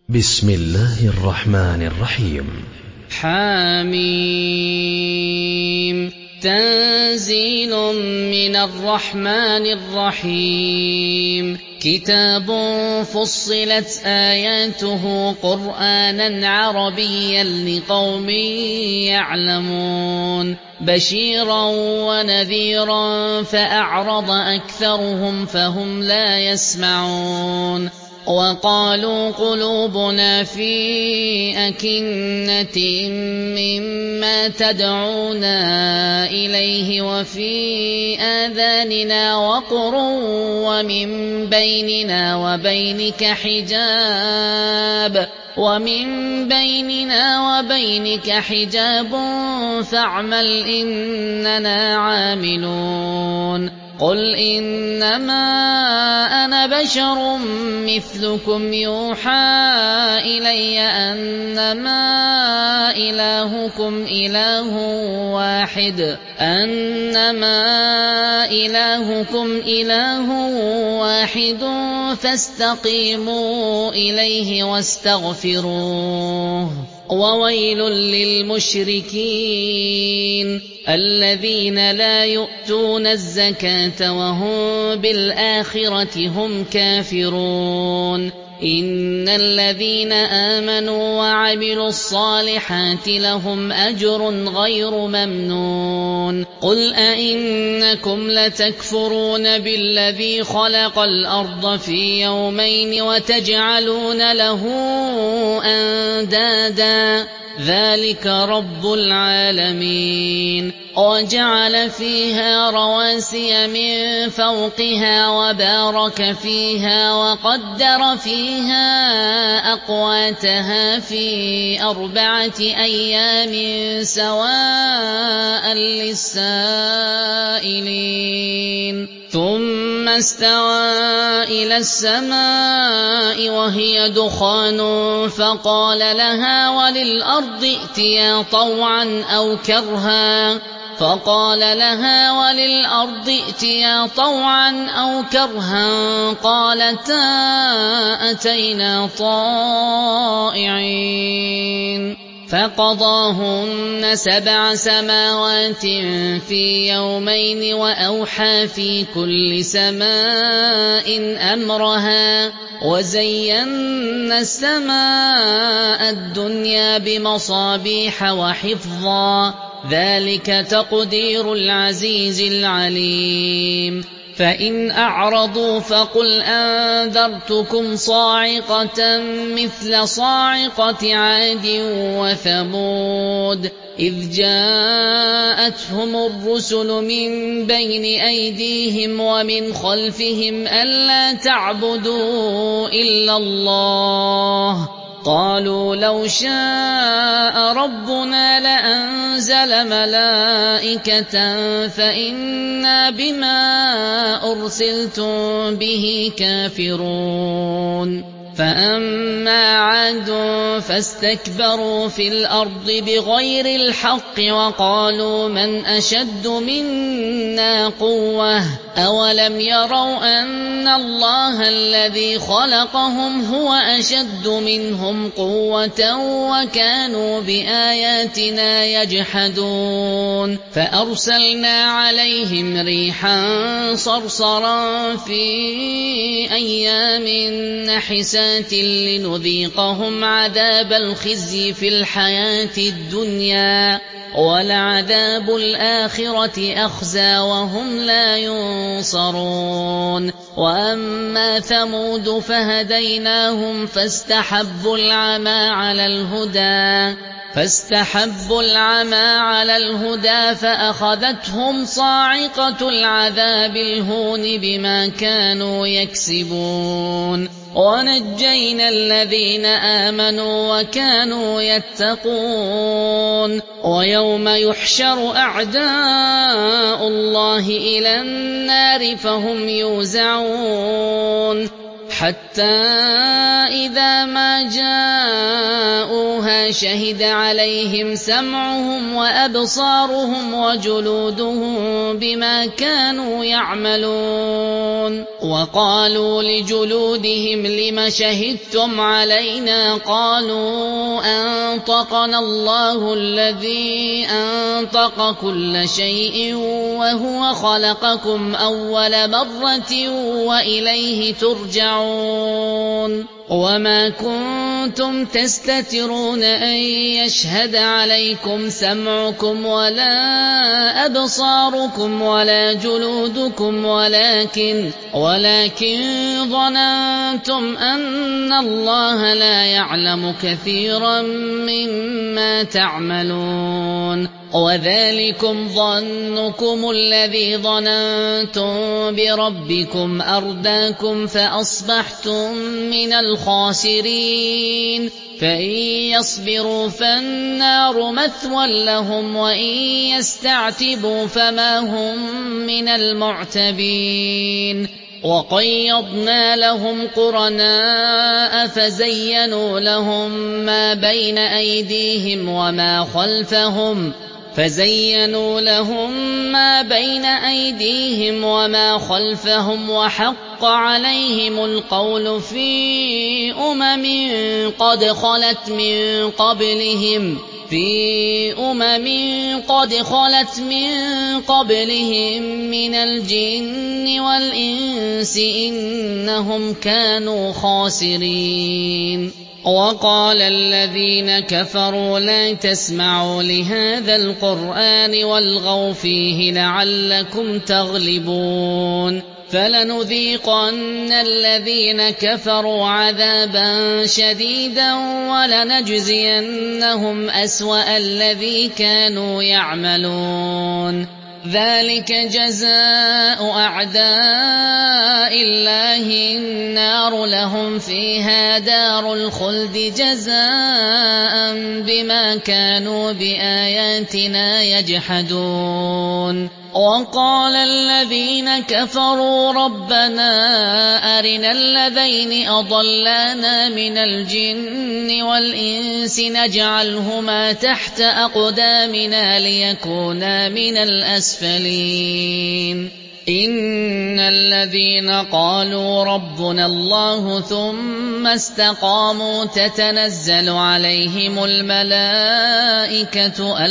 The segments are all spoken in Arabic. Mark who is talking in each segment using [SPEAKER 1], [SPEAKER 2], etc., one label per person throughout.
[SPEAKER 1] بسم الله الرحمن الرحيم.
[SPEAKER 2] حاميم. تنزيل من الرحمن الرحيم. كتاب فصلت آياته قرآنا عربيا لقوم يعلمون بشيرا ونذيرا فأعرض أكثرهم فهم لا يسمعون وقالوا قلوبنا في أكنة مما تدعونا إليه وفي آذاننا وقر ومن بيننا وبينك حجاب فاعمل إننا عاملون قل إنما أنا بشر مثلكم يوحى إلي أنما إلهكم إله واحد فاستقيموا إليه واستغفروه وويل للمشركين الذين لا يؤتون الزكاة وهم بالآخرة هم كافرون إن الذين آمنوا وعملوا الصالحات لهم أجر غير ممنون قل أئنكم لتكفرون بالذي خلق الأرض في يومين وتجعلون له أندادا ذلك رب العالمين وجعل فيها رواسي من فوقها وبارك فيها وقدر فيها أقواتها في 4 أيام سواء للسائلين ثم استوى إلى السماء وهي دخان فقال لها وللأرض ائتيا طوعا أو كرها قالتا أتينا طائعين فقضاهن 7 سماوات في يومين وأوحى في كل سماء أمرها وزينا السماء الدنيا بمصابيح وحفظا ذلك تقدير العزيز العليم فإن أعرضوا فقل أنذرتكم صاعقة مثل صاعقة عاد وثمود إذ جاءتهم الرسل من بين أيديهم ومن خلفهم ألا تعبدوا إلا الله قالوا لو شاء ربنا لأنزل ملائكة فإنا بما أرسلتم به كافرون فأما عاد فاستكبروا في الأرض بغير الحق وقالوا من أشد منا قوة أولم يروا أن الله الذي خلقهم هو أشد منهم قوة وكانوا بآياتنا يجحدون فأرسلنا عليهم ريحا صرصرا في أيام نحسات لنذيقهم عذاب الخزي في الحياة الدنيا ولعذاب الآخرة أخزى وهم لا ينصرون وأما ثمود فهديناهم فاستحبوا العمى على الهدى فأخذتهم صاعقة العذاب الهون بما كانوا يكسبون ونجينا الذين آمنوا وكانوا يتقون ويوم يحشر أعداء الله إلى النار فهم يوزعون حتى إذا ما جاءوها يصلوها شهد عليهم سمعهم وأبصارهم وجلودهم بما كانوا يعملون. وقالوا لجلودهم لم شهدتم علينا؟ قالوا أنطقنا الله الذي أنطق كل شيء وهو خلقكم أول مرة وإليه ترجعون. وما كنتم تستترون أن يشهد عليكم سمعكم ولا أبصاركم ولا جلودكم ولكن ظننتم أن الله لا يعلم كثيرا مما تعملون. وذلكم ظنكم الذي ظننتم بربكم أرداكم فأصبحتم من الخاسرين. فإن يصبروا فالنار مثوى لهم وإن يستعتبوا فما هم من المعتبين. وقيضنا لهم قرناء فزينوا لهم ما بين أيديهم وما خلفهم وحق عليهم القول في أمم قد خلت من قبلهم من الجن والإنس إنهم كانوا خاسرين. وقال الذين كفروا لا تسمعوا لهذا القرآن والغوا فيه لعلكم تغلبون. فلنذيقن الذين كفروا عذابا شديدا ولنجزينهم أسوأ الذي كانوا يعملون. ذلك جزاء أعداء الله النار لهم فيها دار الخلد جزاء بما كانوا بآياتنا يجحدون. وقال الذين كفروا ربنا أرنا الذين أضلانا من الجن والإنس نجعلهما تحت أقدامنا ليكونا من الأسفلين. إن الذين قالوا ربنا الله ثم استقاموا تتنزل عليهم الملائكة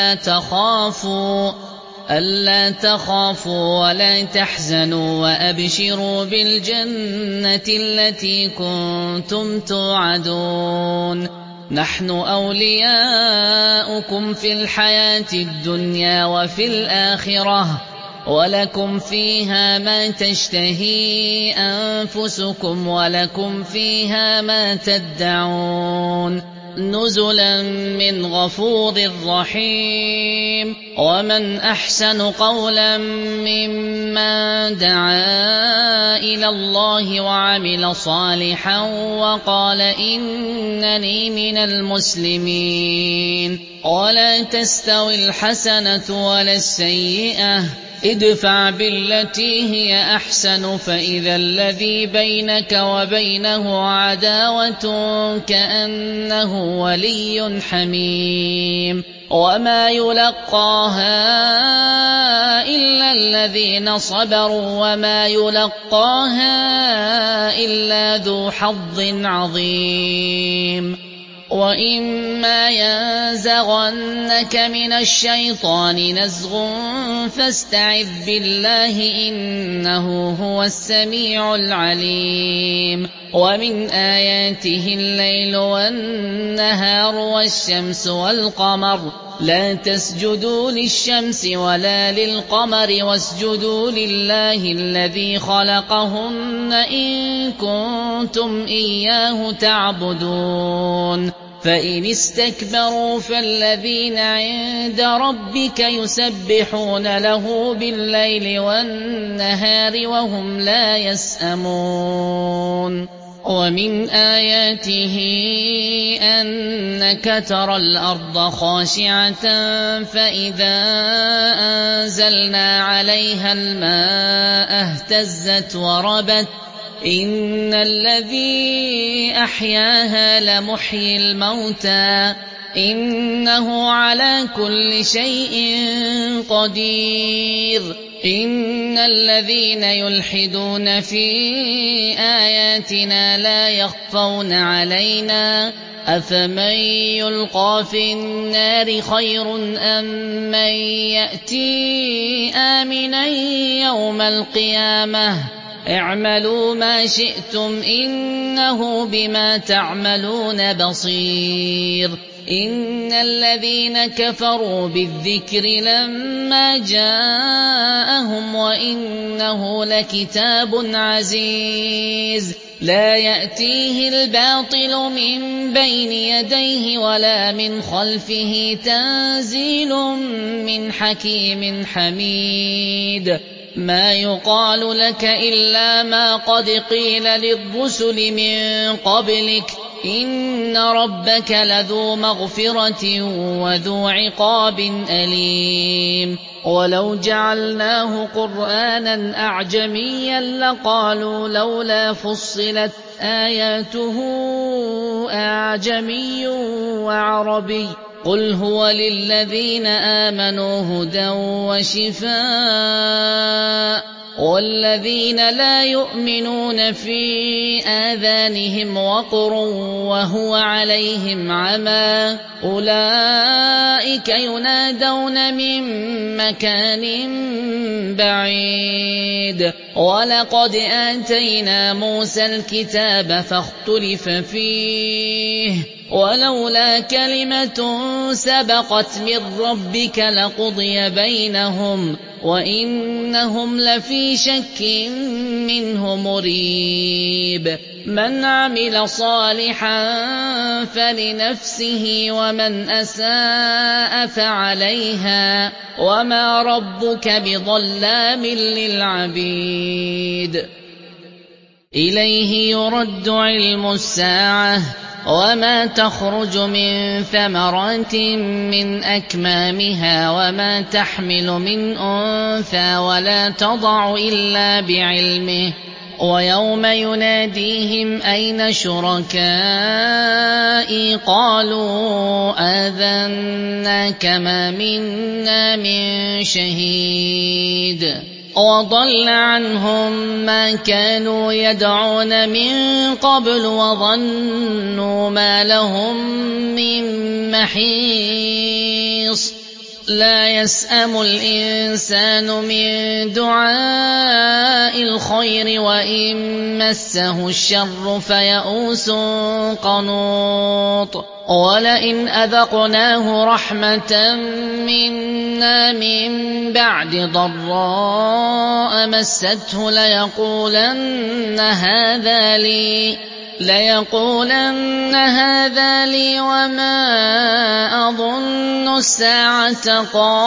[SPEAKER 2] ألا تخافوا ولا تحزنوا وأبشروا بالجنة التي كنتم توعدون. نحن أولياؤكم في الحياة الدنيا وفي الآخرة ولكم فيها ما تشتهي أنفسكم ولكم فيها ما تدعون. نزلا من غفور رحيم. ومن أحسن قولا ممن دعا إلى الله وعمل صالحا وقال إنني من المسلمين. ولا تستوي الحسنة ولا السيئة ادفع بالتي هي أحسن فإذا الذي بينك وبينه عداوة كأنه ولي حميم. وما يلقاها إلا الذين صبروا وما يلقاها إلا ذو حظ عظيم. وإما ينزغنك من الشيطان نزغ فاستعذ بالله إنه هو السميع العليم. ومن آياته الليل والنهار والشمس والقمر لا تسجدوا للشمس ولا للقمر واسجدوا لله الذي خلقهن إن كنتم إياه تعبدون. فإن استكبروا فالذين عند ربك يسبحون له بالليل والنهار وهم لا يسأمون. ومن آياته أنك ترى الأرض خاشعة فإذا أنزلنا عليها الماء اهتزت وربت إن الذي أحياها لمحيي الموتى إنه على كل شيء قدير إن الذين يلحدون في آياتنا لا يخفون علينا أفمن يلقى في النار خير أم من يأتي آمنا يوم القيامة اعملوا ما شئتم إنه بما تعملون بصير إن الذين كفروا بالذكر لما جاءهم وإنه لكتاب عزيز لا يأتيه الباطل من بين يديه ولا من خلفه تنزيل من حكيم حميد ما يقال لك إلا ما قد قيل للرسل من قبلك إن ربك لذو مغفرة وذو عقاب أليم ولو جعلناه قرآنا أعجميا لقالوا لولا فصلت آياته أعجمي وعربي قل هو للذين آمنوا هدى وشفاء والذين لا يؤمنون في آذانهم وقر وهو عليهم عمى أولئك ينادون من مكان بعيد ولقد آتينا موسى الكتاب فاختلف فيه ولولا كلمة سبقت من ربك لقضي بينهم وإنهم لفي شك منه مريب من عمل صالحا فلنفسه ومن أساء فعليها وما ربك بظلام للعبيد إليه يرد علم الساعة وما تخرج من ثمرات من أكمامها وما تحمل من أنثى ولا تضع إلا بعلمه ويوم يناديهم أين شركائي قالوا آذناك ما منا من شهيد وضل عنهم ما كانوا يدعون من قبل وظنوا ما لهم من محيص لا يسأم الإنسان من دعاء الخير وإن مسه الشر فيئوس قنوط ولئن أذقناه رحمة منا من بعد ضراء مسته ليقولن هذا لي وما أظن الساعة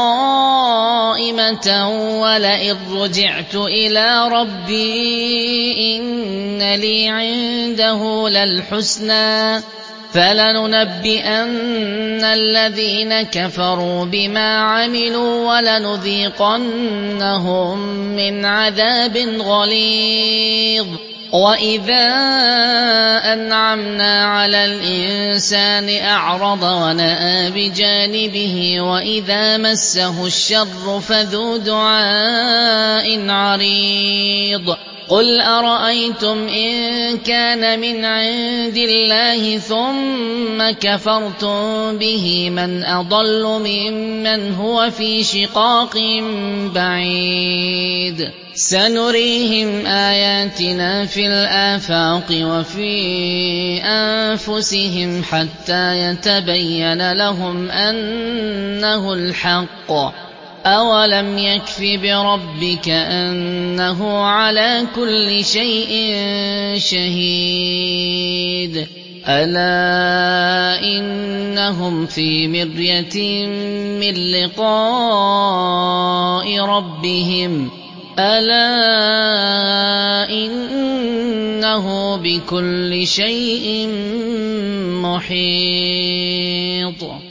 [SPEAKER 2] قائمة ولئن رجعت إلى ربي إن لي عنده للحسنى فلننبئن الذين كفروا بما عملوا ولنذيقنهم من عذاب غليظ وإذا أنعمنا على الإنسان أعرض ونأى بجانبه وإذا مسه الشر فذو دعاء عريض قل أرأيتم إن كان من عند الله ثم كفرتم به من أضل ممن هو في شقاق بعيد سنريهم آياتنا في الآفاق وفي أنفسهم حتى يتبين لهم أنه الحق أولم يكف بربك أنه على كل شيء شهيد ألا إنهم في مرية من لقاء ربهم ألا إنه بكل شيء محيط